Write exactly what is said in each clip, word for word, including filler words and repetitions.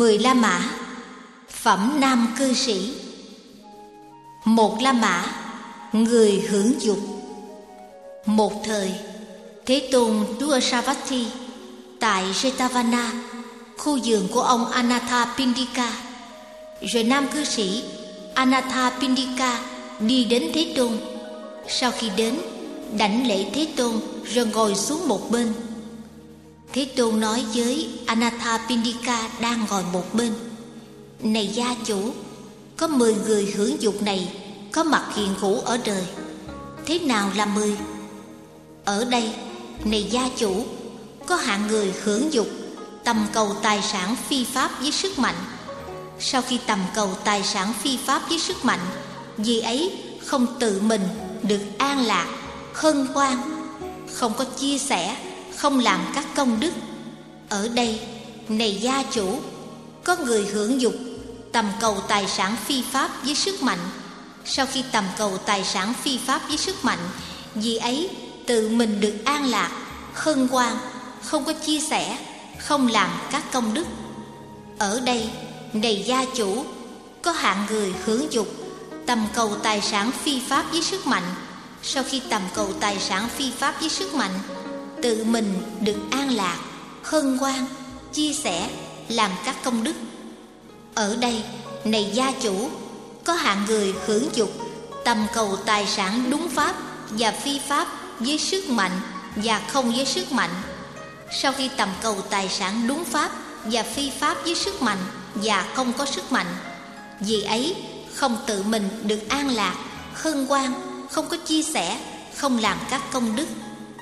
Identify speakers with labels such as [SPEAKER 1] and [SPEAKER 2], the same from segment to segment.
[SPEAKER 1] Mười La Mã. Phẩm nam cư sĩ. Một La Mã, người hưởng dục. Một thời, Thế Tôn trú ở Savatthi tại Jetavana, khu vườn của ông Anathapindika. Rồi nam cư sĩ Anathapindika đi đến Thế Tôn. Sau khi đến, đảnh lễ Thế Tôn rồi ngồi xuống một bên. Thế Tôn nói với Anathapindika đang ngồi một bên: Này gia chủ, có mười người hưởng dục này có mặt hiện hữu ở đời. Thế nào là mười? Ở đây, này gia chủ, có hạng người hưởng dục, tầm cầu tài sản phi pháp với sức mạnh. Sau khi tầm cầu tài sản phi pháp với sức mạnh, vì ấy không tự mình được an lạc, hân hoan, không có chia sẻ, không làm các công đức. Ở đây, này gia chủ, có người hưởng dục, tầm cầu tài sản phi pháp với sức mạnh. Sau khi tầm cầu tài sản phi pháp với sức mạnh, vì ấy tự mình được an lạc, hân hoan, không có chia sẻ, không làm các công đức. Ở đây, này gia chủ, có hạng người hưởng dục, tầm cầu tài sản phi pháp với sức mạnh. Sau khi tầm cầu tài sản phi pháp với sức mạnh, tự mình được an lạc, hân hoan, chia sẻ, làm các công đức. Ở đây, này gia chủ, có hạng người hưởng dục, tầm cầu tài sản đúng pháp và phi pháp với sức mạnh và không với sức mạnh. Sau khi tầm cầu tài sản đúng pháp và phi pháp với sức mạnh và không có sức mạnh, vì ấy không tự mình được an lạc, hân hoan, không có chia sẻ, không làm các công đức.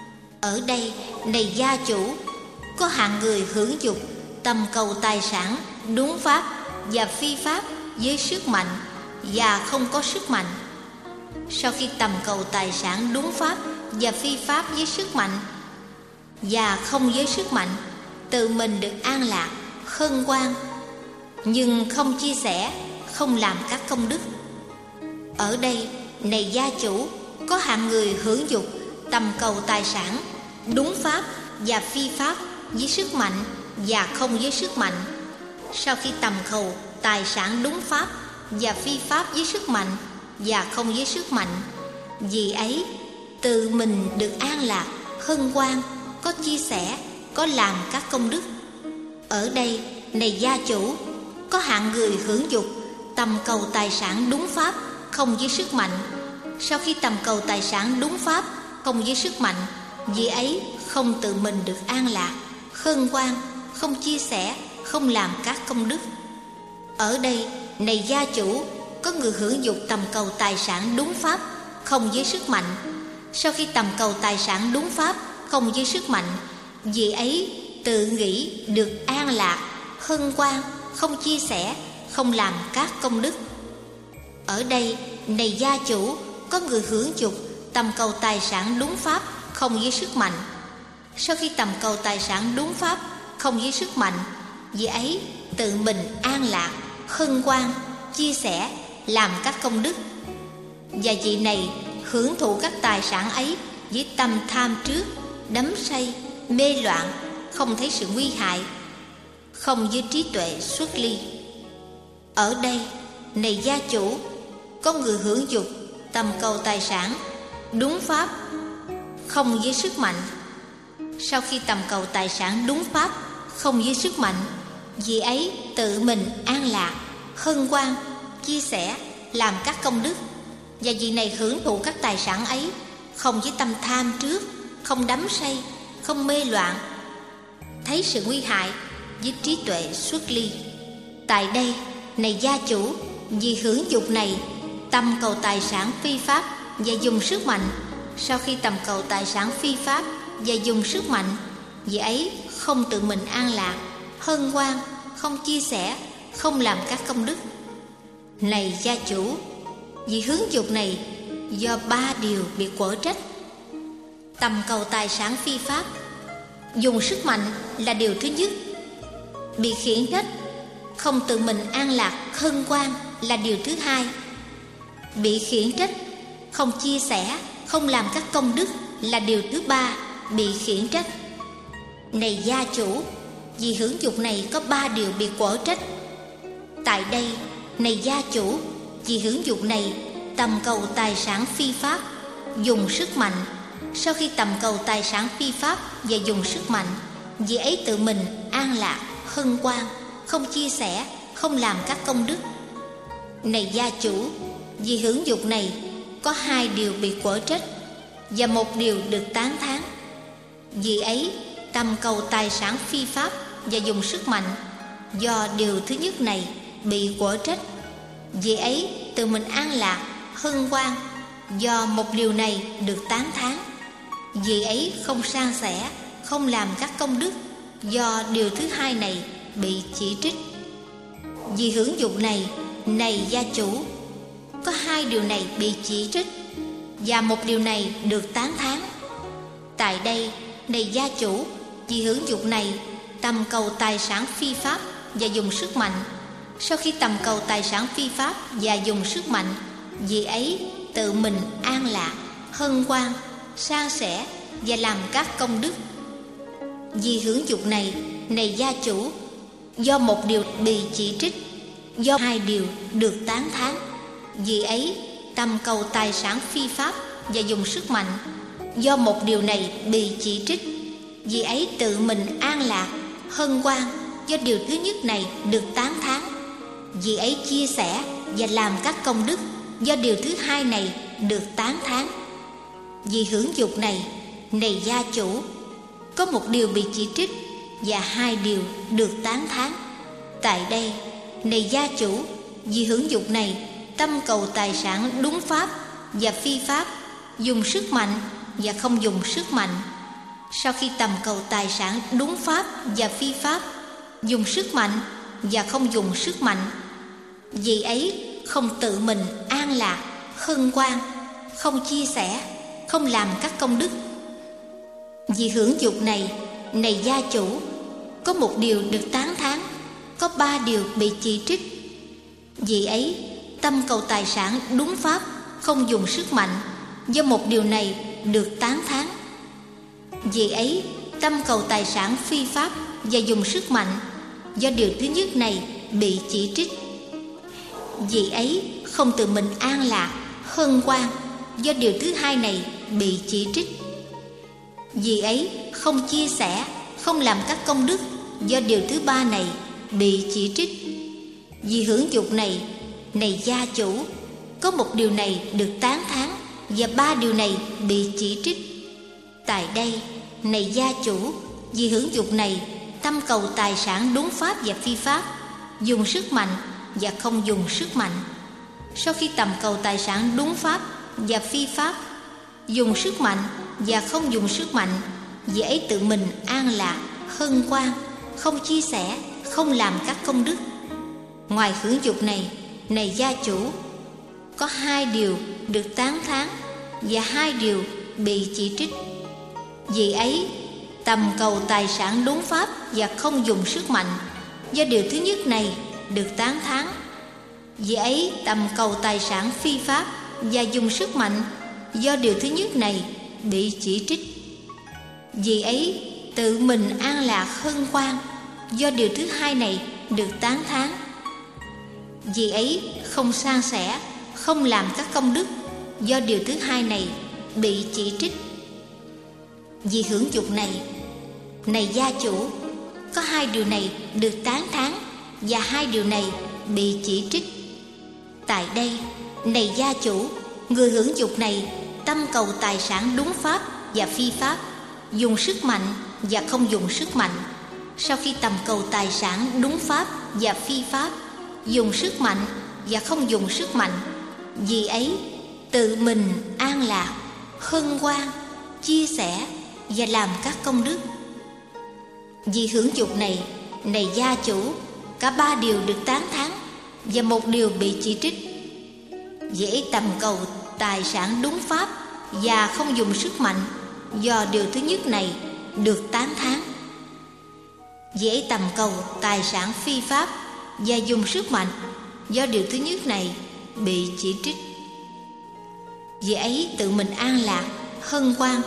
[SPEAKER 1] Ở đây, này gia chủ, có hạng người hưởng dục, tầm cầu tài sản đúng pháp và phi pháp với sức mạnh và không có sức mạnh. Sau khi tầm cầu tài sản đúng pháp và phi pháp với sức mạnh và không với sức mạnh, tự mình được an lạc, hân hoan, nhưng không chia sẻ, không làm các công đức. Ở đây, này gia chủ, có hạng người hưởng dục, tầm cầu tài sản đúng pháp và phi pháp với sức mạnh và không với sức mạnh. Sau khi tầm cầu tài sản đúng pháp và phi pháp với sức mạnh và không với sức mạnh, vì ấy tự mình được an lạc, hân hoan, có chia sẻ, có làm các công đức. Ở đây, này gia chủ, có hạng người hưởng dục, tầm cầu tài sản đúng pháp, không với sức mạnh. Sau khi tầm cầu tài sản đúng pháp, không với sức mạnh, vì ấy không tự mình được an lạc, hân hoan, không chia sẻ, không làm các công đức. Ở đây, này gia chủ, có người hưởng dục tầm cầu tài sản đúng pháp, không với sức mạnh. Sau khi tầm cầu tài sản đúng pháp, không với sức mạnh, vì ấy tự nghĩ được an lạc, hân hoan, không chia sẻ, không làm các công đức. Ở đây, này gia chủ, có người hưởng dục, tầm cầu tài sản đúng pháp, không với sức mạnh. Sau khi tầm cầu tài sản đúng pháp, không với sức mạnh, vì ấy tự mình an lạc, hân hoan, chia sẻ, làm các công đức. Và vị này hưởng thụ các tài sản ấy với tâm tham trước, đắm say, mê loạn, không thấy sự nguy hại, không với trí tuệ xuất ly. Ở đây, này gia chủ, có người hưởng dục, tầm cầu tài sản đúng pháp, không với sức mạnh. Sau khi tầm cầu tài sản đúng pháp, không với sức mạnh, vì ấy tự mình an lạc, hân hoan, chia sẻ, làm các công đức. Và vị này hưởng thụ các tài sản ấy không với tâm tham trước, không đắm say, không mê loạn, thấy sự nguy hại, với trí tuệ xuất ly. Tại đây, này gia chủ, vì hưởng dục này, tầm cầu tài sản phi pháp và dùng sức mạnh. Sau khi tầm cầu tài sản phi pháp và dùng sức mạnh, vì ấy không tự mình an lạc, hân hoan, không chia sẻ, không làm các công đức. Này gia chủ, vì hướng dục này do ba điều bị quở trách. Tầm cầu tài sản phi pháp, dùng sức mạnh là điều thứ nhất. Bị khiển trách, không tự mình an lạc, hân hoan là điều thứ hai. Bị khiển trách, không chia sẻ, không làm các công đức là điều thứ ba, bị khiển trách. Này gia chủ, vì hưởng dục này có ba điều bị quở trách. Tại đây, này gia chủ, vì hưởng dục này tầm cầu tài sản phi pháp, dùng sức mạnh. Sau khi tầm cầu tài sản phi pháp và dùng sức mạnh, vị ấy tự mình an lạc, hân hoan, không chia sẻ, không làm các công đức. Này gia chủ, vì hưởng dục này có hai điều bị quở trách và một điều được tán thán. Vì ấy tầm cầu tài sản phi pháp và dùng sức mạnh, do điều thứ nhất này bị quở trách, vì ấy tự mình an lạc, hân hoan, do một điều này được tán thán. Vì ấy không san sẻ, không làm các công đức, do điều thứ hai này bị chỉ trích. Vì hưởng dục này, này gia chủ, có hai điều này bị chỉ trích và một điều này được tán thán. Tại đây, này gia chủ, vì hưởng dục này tầm cầu tài sản phi pháp và dùng sức mạnh. Sau khi tầm cầu tài sản phi pháp và dùng sức mạnh, vì ấy tự mình an lạc, hân hoan, san sẻ và làm các công đức. Vì hưởng dục này, này gia chủ, do một điều bị chỉ trích, do hai điều được tán thán, vì ấy tầm cầu tài sản phi pháp và dùng sức mạnh. Do một điều này bị chỉ trích, vì ấy tự mình an lạc, hân hoan, do điều thứ nhất này được tán thán. Vì ấy chia sẻ và làm các công đức, do điều thứ hai này được tán thán. Vì hưởng dục này, này gia chủ, có một điều bị chỉ trích và hai điều được tán thán. Tại đây, này gia chủ, vì hưởng dục này tâm cầu tài sản đúng pháp và phi pháp, dùng sức mạnh và không dùng sức mạnh. Sau khi tầm cầu tài sản đúng pháp và phi pháp, dùng sức mạnh và không dùng sức mạnh, vì ấy không tự mình an lạc, hân hoan, không chia sẻ, không làm các công đức. Vì hưởng dục này, này gia chủ, có một điều được tán thán, có ba điều bị chỉ trích. Vì ấy tâm cầu tài sản đúng pháp, không dùng sức mạnh, do một điều này được tán thán. Vì ấy tâm cầu tài sản phi pháp và dùng sức mạnh, do điều thứ nhất này bị chỉ trích. Vì ấy không tự mình an lạc, hân hoan, do điều thứ hai này bị chỉ trích. Vì ấy không chia sẻ, không làm các công đức, do điều thứ ba này bị chỉ trích. Vì hưởng dục này, này gia chủ, có một điều này được tán thán và ba điều này bị chỉ trích. Tại đây, này gia chủ, vì hưởng dục này tâm cầu tài sản đúng pháp và phi pháp, dùng sức mạnh và không dùng sức mạnh. Sau khi tầm cầu tài sản đúng pháp và phi pháp, dùng sức mạnh và không dùng sức mạnh, vì ấy tự mình an lạc, hân hoan, không chia sẻ, không làm các công đức. Ngoài hưởng dục này, này gia chủ, có hai điều được tán thán và hai điều bị chỉ trích. Vì ấy tầm cầu tài sản đúng pháp và không dùng sức mạnh, do điều thứ nhất này được tán thán. Vì ấy tầm cầu tài sản phi pháp và dùng sức mạnh, do điều thứ nhất này bị chỉ trích. Vì ấy tự mình an lạc, hân hoan, do điều thứ hai này được tán thán. Vì ấy không san sẻ, không làm các công đức, do điều thứ hai này bị chỉ trích. Vì hưởng dục này, này gia chủ, có hai điều này được tán thán và hai điều này bị chỉ trích. Tại đây, này gia chủ, người hưởng dục này tâm cầu tài sản đúng pháp và phi pháp, dùng sức mạnh và không dùng sức mạnh. Sau khi tầm cầu tài sản đúng pháp và phi pháp, dùng sức mạnh và không dùng sức mạnh, vì ấy tự mình an lạc, hân hoan, chia sẻ và làm các công đức. Vì hưởng dục này, này gia chủ, cả ba điều được tán thán và một điều bị chỉ trích. Dễ tầm cầu tài sản đúng pháp và không dùng sức mạnh, do điều thứ nhất này được tán thán. Dễ tầm cầu tài sản phi pháp và dùng sức mạnh, do điều thứ nhất này bị chỉ trích. Vì ấy tự mình an lạc, hân hoan,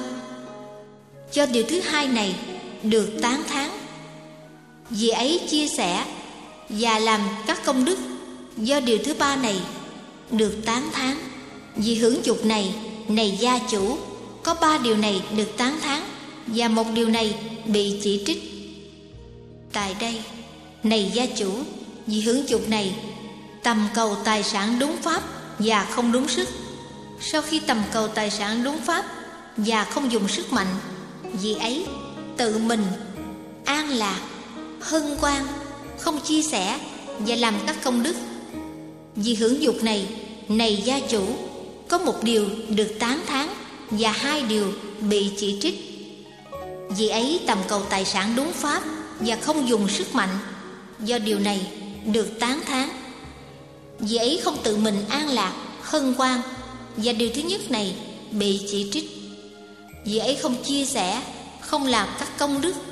[SPEAKER 1] do điều thứ hai này được tán thán. Vì ấy chia sẻ và làm các công đức, do điều thứ ba này được tán thán. Vì hưởng dục này, này gia chủ, có ba điều này được tán thán, và một điều này bị chỉ trích. Tại đây, này gia chủ, vì hưởng dục này, tầm cầu tài sản đúng pháp và không đúng sức. Sau khi tầm cầu tài sản đúng pháp và không dùng sức mạnh, vì ấy tự mình an lạc, hân hoan, không chia sẻ và làm các công đức. Vì hưởng dục này, này gia chủ, có một điều được tán thán và hai điều bị chỉ trích. Vì ấy tầm cầu tài sản đúng pháp và không dùng sức mạnh, do điều này được tán thán. Vì ấy không tự mình an lạc, hân hoan, và điều thứ nhất này bị chỉ trích. Vì ấy không chia sẻ, không làm các công đức,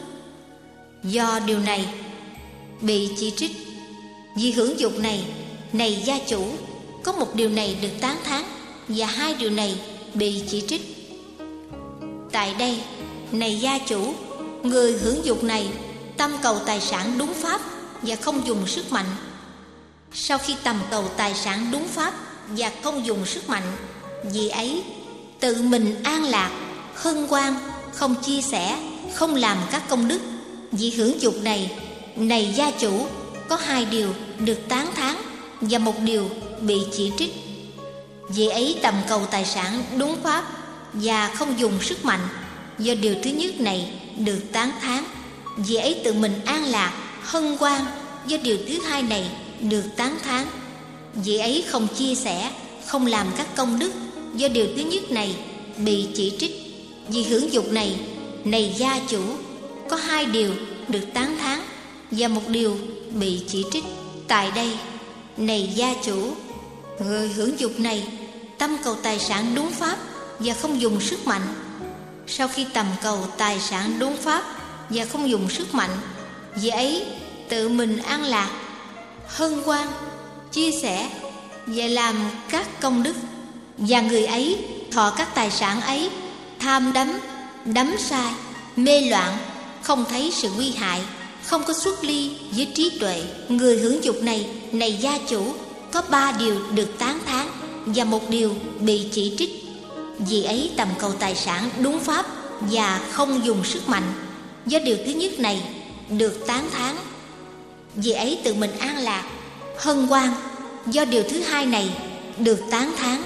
[SPEAKER 1] do điều này bị chỉ trích. Vì hưởng dục này, này gia chủ, có một điều này được tán thán và hai điều này bị chỉ trích. Tại đây, này gia chủ, người hưởng dục này tâm cầu tài sản đúng pháp và không dùng sức mạnh. Sau khi tầm cầu tài sản đúng pháp và không dùng sức mạnh, vì ấy tự mình an lạc, hân hoan, không chia sẻ, không làm các công đức. Vì hưởng dục này, này gia chủ, có hai điều được tán thán và một điều bị chỉ trích. Vì ấy tầm cầu tài sản đúng pháp và không dùng sức mạnh, do điều thứ nhất này được tán thán. Vì ấy tự mình an lạc, hân hoan, do điều thứ hai này được tán thán. Vì ấy không chia sẻ, không làm các công đức, do điều thứ nhất này bị chỉ trích. Vì hưởng dục này, này gia chủ, có hai điều được tán thán và một điều bị chỉ trích. Tại đây, này gia chủ, người hưởng dục này tâm cầu tài sản đúng pháp và không dùng sức mạnh. Sau khi tầm cầu tài sản đúng pháp và không dùng sức mạnh, vì ấy tự mình an lạc, hân hoan, chia sẻ và làm các công đức. Và người ấy thọ các tài sản ấy, tham đắm, đắm sai, mê loạn, không thấy sự nguy hại, không có xuất ly với trí tuệ. Người hưởng dục này, này gia chủ, có ba điều được tán thán và một điều bị chỉ trích. Vì ấy tầm cầu tài sản đúng pháp và không dùng sức mạnh, do điều thứ nhất này được tán thán. Vì ấy tự mình an lạc, hân hoan, do điều thứ hai này được tán thán.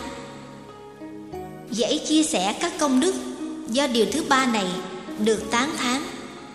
[SPEAKER 1] Vì ấy chia sẻ các công đức, do điều thứ ba này được tán thán.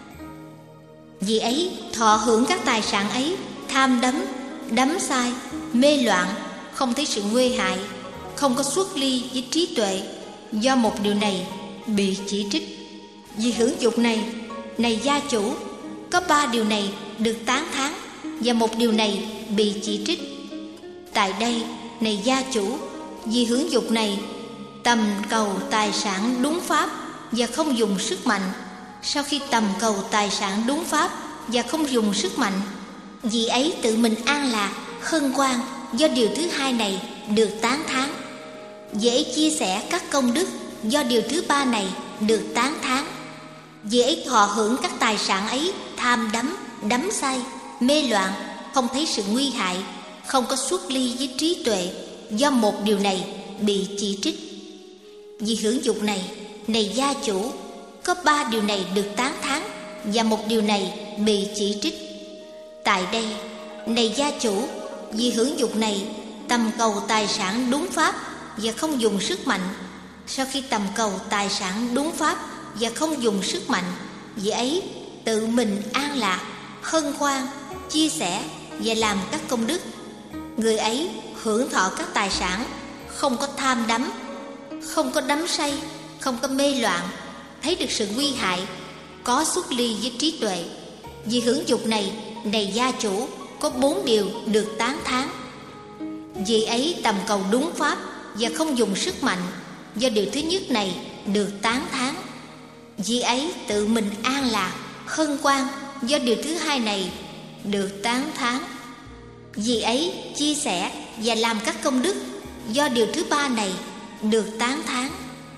[SPEAKER 1] Vì ấy thọ hưởng các tài sản ấy, tham đắm, đắm sai, mê loạn, không thấy sự nguy hại, không có xuất ly với trí tuệ, do một điều này bị chỉ trích. Vì hưởng dục này, này gia chủ, có ba điều này được tán thán và một điều này bị chỉ trích. Tại đây, này gia chủ, vì hưởng dục này tầm cầu tài sản đúng pháp và không dùng sức mạnh. Sau khi tầm cầu tài sản đúng pháp và không dùng sức mạnh, vì ấy tự mình an lạc, hân hoan, do điều thứ hai này được tán thán. Vì ấy chia sẻ các công đức, do điều thứ ba này được tán thán. Vì ấy thọ hưởng các tài sản ấy, tham đắm, đắm say, mê loạn, không thấy sự nguy hại, không có xuất ly với trí tuệ, do một điều này bị chỉ trích. Vì hưởng dục này, này gia chủ, có ba điều này được tán thán và một điều này bị chỉ trích. Tại đây, này gia chủ, vì hưởng dục này tầm cầu tài sản đúng pháp và không dùng sức mạnh. Sau khi tầm cầu tài sản đúng pháp và không dùng sức mạnh, vì ấy tự mình an lạc, hân hoan, chia sẻ và làm các công đức. Người ấy hưởng thọ các tài sản, không có tham đắm, không có đắm say, không có mê loạn, thấy được sự nguy hại, có xuất ly với trí tuệ. Vì hưởng dục này, này gia chủ, có bốn điều được tán thán. Vì ấy tầm cầu đúng pháp và không dùng sức mạnh, do điều thứ nhất này được tán thán. Vì ấy tự mình an lạc, hân hoan, do điều thứ hai này được tán thán. Vì ấy chia sẻ và làm các công đức, do điều thứ ba này được tán thán.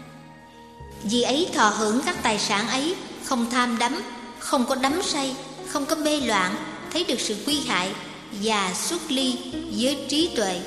[SPEAKER 1] Vì ấy thọ hưởng các tài sản ấy, không tham đắm, không có đắm say, không có mê loạn, thấy được sự nguy hại, và xuất ly với trí tuệ.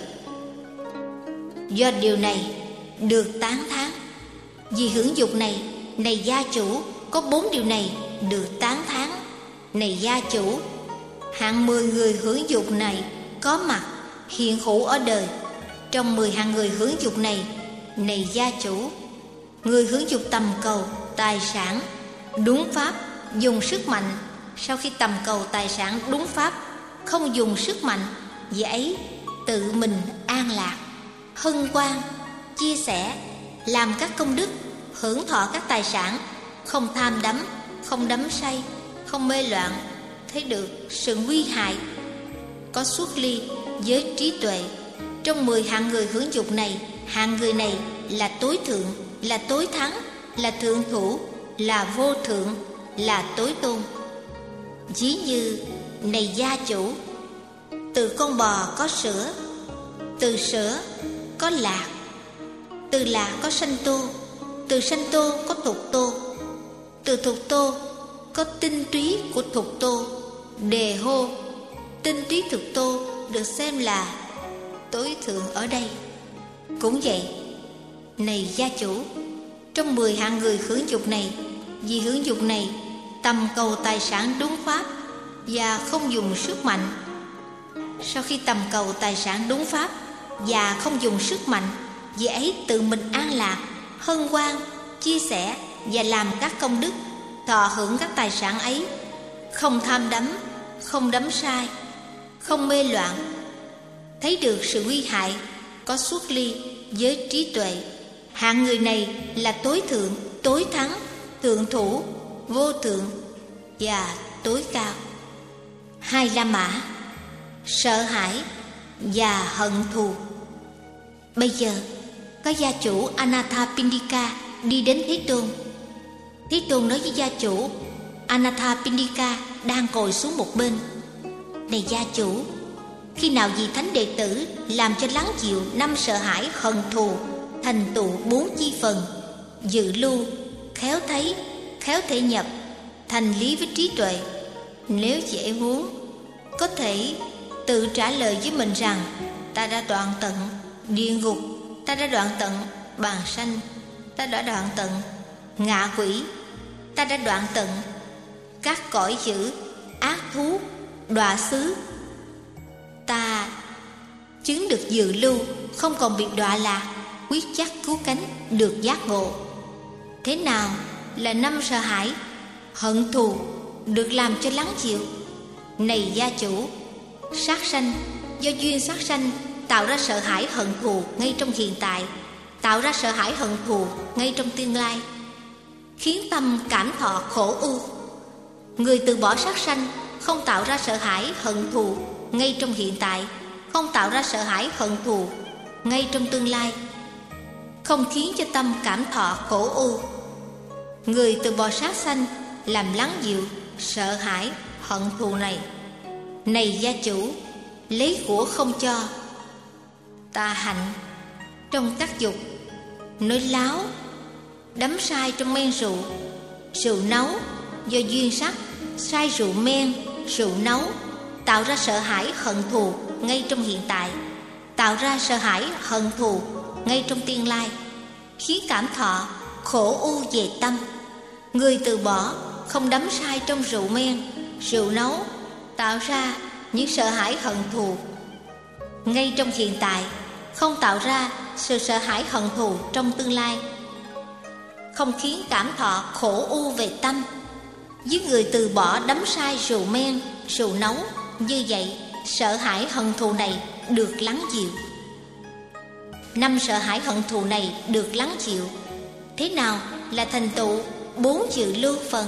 [SPEAKER 1] Do điều này được tán thán. Vì hưởng dục này, này gia chủ, có bốn điều này được tán thán. Này gia chủ, hạng mười người hưởng dục này có mặt hiện hữu ở đời. Trong mười hạng người hưởng dục này, này gia chủ, người hưởng dục tầm cầu tài sản đúng pháp, dùng sức mạnh. Sau khi tầm cầu tài sản đúng pháp, không dùng sức mạnh, vì ấy tự mình an lạc, hân hoan, chia sẻ, làm các công đức, hưởng thọ các tài sản, không tham đắm, không đắm say, không mê loạn, thấy được sự nguy hại, có xuất ly với trí tuệ. Trong mười hạng người hưởng dục này, hạng người này là tối thượng, là tối thắng, là thượng thủ, là vô thượng, là tối tôn. Ví như, này gia chủ, từ con bò có sữa, từ sữa có lạc, từ lạc có sanh tô, từ sanh tô có thục tô, từ thục tô có tinh túy của thục tô, đề hô. Tinh túy thục tô được xem là tối thượng ở đây. Cũng vậy, này gia chủ, trong mười hạng người hưởng dục này, vì hưởng dục này tầm cầu tài sản đúng pháp và không dùng sức mạnh. Sau khi tầm cầu tài sản đúng pháp và không dùng sức mạnh, vì ấy tự mình an lạc, hân hoan, chia sẻ và làm các công đức, thọ hưởng các tài sản ấy, không tham đắm, không đắm sai, không mê loạn, thấy được sự nguy hại, có xuất ly với trí tuệ. Hạng người này là tối thượng, tối thắng, thượng thủ, vô thượng và tối cao. Hai La Mã, sợ hãi và hận thù. Bây giờ có gia chủ Anathapindika đi đến Thế Tôn. Thế Tôn nói với gia chủ Anathapindika đang ngồi xuống một bên: này gia chủ, khi nào vị thánh đệ tử làm cho lắng dịu năm sợ hãi hận thù, thành tựu bốn chi phần, dự lưu, khéo thấy, khéo thể nhập, thành lý với trí tuệ, nếu dễ muốn, có thể tự trả lời với mình rằng: ta đã đoạn tận địa ngục, ta đã đoạn tận bàn sanh, ta đã đoạn tận ngạ quỷ, ta đã đoạn tận các cõi dữ, ác thú, đọa xứ. Ta chứng được dự lưu, không còn bị đọa lạc, quyết chắc cứu cánh, được giác ngộ. Thế nào là năm sợ hãi hận thù được làm cho lắng dịu? Này gia chủ, sát sanh, do duyên sát sanh tạo ra sợ hãi hận thù ngay trong hiện tại, tạo ra sợ hãi hận thù ngay trong tương lai, khiến tâm cảm thọ khổ ưu. Người từ bỏ sát sanh không tạo ra sợ hãi hận thù ngay trong hiện tại, không tạo ra sợ hãi hận thù ngay trong tương lai, không khiến cho tâm cảm thọ khổ ưu. Người từ bỏ sát sanh làm lắng dịu sợ hãi hận thù này. Này gia chủ, lấy của không cho, tà hạnh trong các dục, nói láo, đắm sai trong men rượu, rượu nấu, do duyên sắc sai rượu men, rượu nấu, tạo ra sợ hãi hận thù ngay trong hiện tại, tạo ra sợ hãi hận thù ngay trong tương lai, khiến cảm thọ khổ ưu về tâm. Người từ bỏ không đắm sai trong rượu men, rượu nấu, tạo ra những sợ hãi hận thù ngay trong hiện tại, không tạo ra sự sợ hãi hận thù trong tương lai, không khiến cảm thọ khổ ưu về tâm. Với người từ bỏ đắm sai rượu men, rượu nấu, như vậy sợ hãi hận thù này được lắng dịu. Năm sợ hãi hận thù này được lắng dịu. Thế nào là thành tựu bốn dự lưu phần?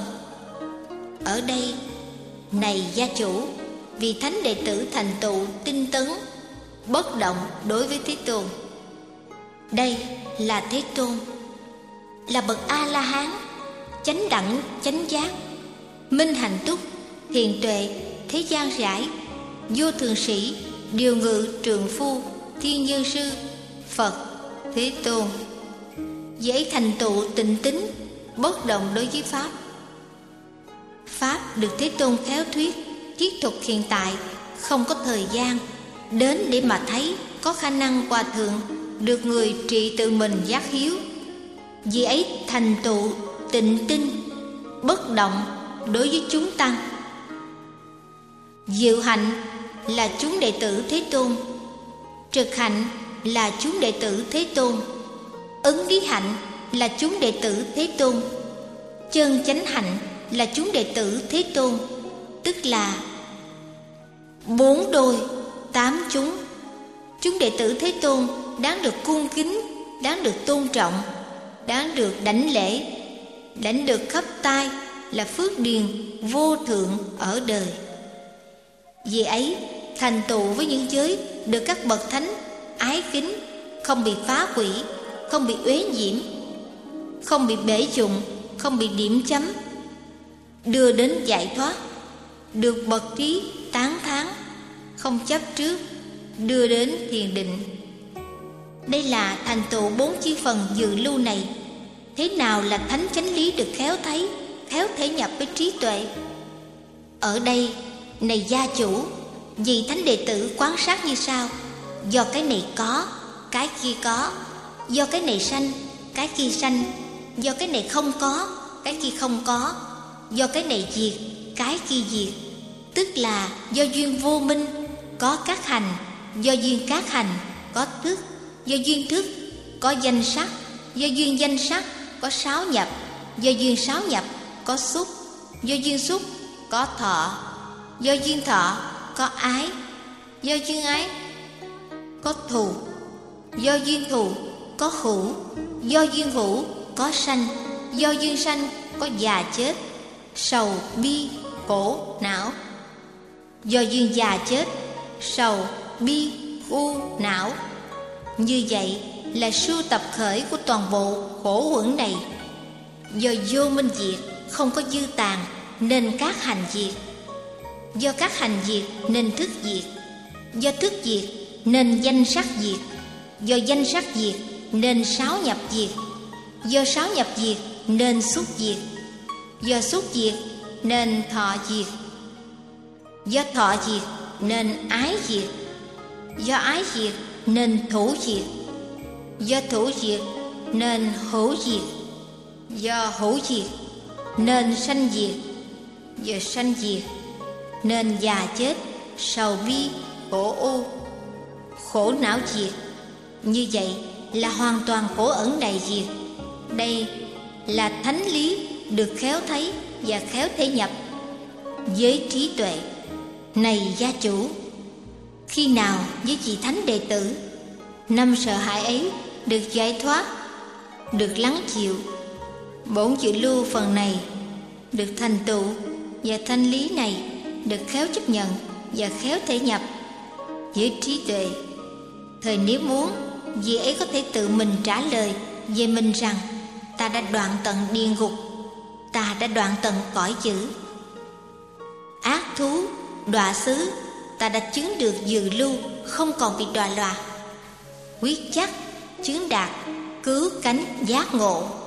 [SPEAKER 1] Ở đây, này gia chủ, vị thánh đệ tử thành tựu tinh tấn, bất động đối với Thế Tôn. Đây là Thế Tôn, là bậc A-la-hán, chánh đẳng chánh giác, minh hạnh túc, hiền tuệ, thế gian rải, vô thường sĩ, điều ngự trượng phu, thiên nhân sư, Phật, Thế Tôn. Dễ thành tựu tịnh tín, bất động đối với Pháp. Pháp được Thế Tôn khéo thuyết, thiết thực hiện tại, không có thời gian đến để mà thấy có khả năng hòa thượng được người trị tự mình giác hiếu. Vì ấy thành tựu tịnh tinh bất động đối với chúng tăng. Diệu hạnh là chúng đệ tử Thế Tôn, trực hạnh là chúng đệ tử Thế Tôn, ứng lý hạnh là chúng đệ tử Thế Tôn, chân chánh hạnh là chúng đệ tử Thế Tôn, tức là bốn đôi tám chúng. Chúng đệ tử Thế Tôn đáng được cung kính, đáng được tôn trọng, đáng được đảnh lễ, đảnh được khắp tai, là phước điền vô thượng ở đời. Vì ấy thành tựu với những giới được các bậc thánh ái kính, không bị phá hủy, không bị uế nhiễm, không bị bể dụng, không bị điểm chấm, đưa đến giải thoát, được bậc trí tán thán, không chấp trước, đưa đến thiền định. Đây là thành tựu bốn chi phần dự lưu này. Thế nào là thánh chánh lý được khéo thấy, khéo thể nhập với trí tuệ? Ở đây, này gia chủ, vì thánh đệ tử quán sát như sau: do cái này có, cái kia có; do cái này sanh, cái kia sanh; do cái này không có, cái kia không có; do cái này diệt, cái kia diệt. Tức là do duyên vô minh có các hành, do duyên các hành có thức, do duyên thức có danh sắc, do duyên danh sắc có sáu nhập, do duyên sáu nhập có xúc, do duyên xúc có thọ, do duyên thọ có ái, do duyên ái có thù, do duyên thù có hữu, do duyên hữu có sanh, do duyên sanh có già chết, sầu bi khổ não. Do duyên già chết, sầu bi u não. Như vậy là sưu tập khởi của toàn bộ khổ uẩn này. Do vô minh diệt, không có dư tàn, nên các hành diệt. Do các hành diệt nên thức diệt. Do thức diệt nên danh sắc diệt. Do danh sắc diệt nên sáu nhập diệt. Do sáu nhập diệt nên xúc diệt. Do xúc diệt nên thọ diệt. Do thọ diệt nên ái diệt. Do ái diệt nên thủ diệt. Do thủ diệt nên hữu diệt. Do hữu diệt nên sanh diệt. Do sanh diệt nên già chết, sầu bi khổ u, khổ não diệt. Như vậy là hoàn toàn khổ ẩn đại diệt. Đây là thánh lý được khéo thấy và khéo thể nhập với trí tuệ. Này gia chủ, khi nào với vị thánh đệ tử, năm sợ hãi ấy được giải thoát, được lắng chịu, bổn dự lưu phần này được thành tựu, và thanh lý này được khéo chấp nhận và khéo thể nhập với trí tuệ, thời nếu muốn, vị ấy có thể tự mình trả lời về mình rằng: ta đã đoạn tận địa ngục, ta đã đoạn tận cõi dữ, ác thú, đọa xứ, ta đã chứng được dự lưu, không còn bị đọa loạn, quyết chắc chứng đạt cứu cánh giác ngộ.